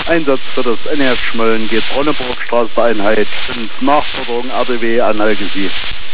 Einsatz für das NF Schmölln geht Ronneburgstraße Einheit 5 Nachforderung RDW an Algesi.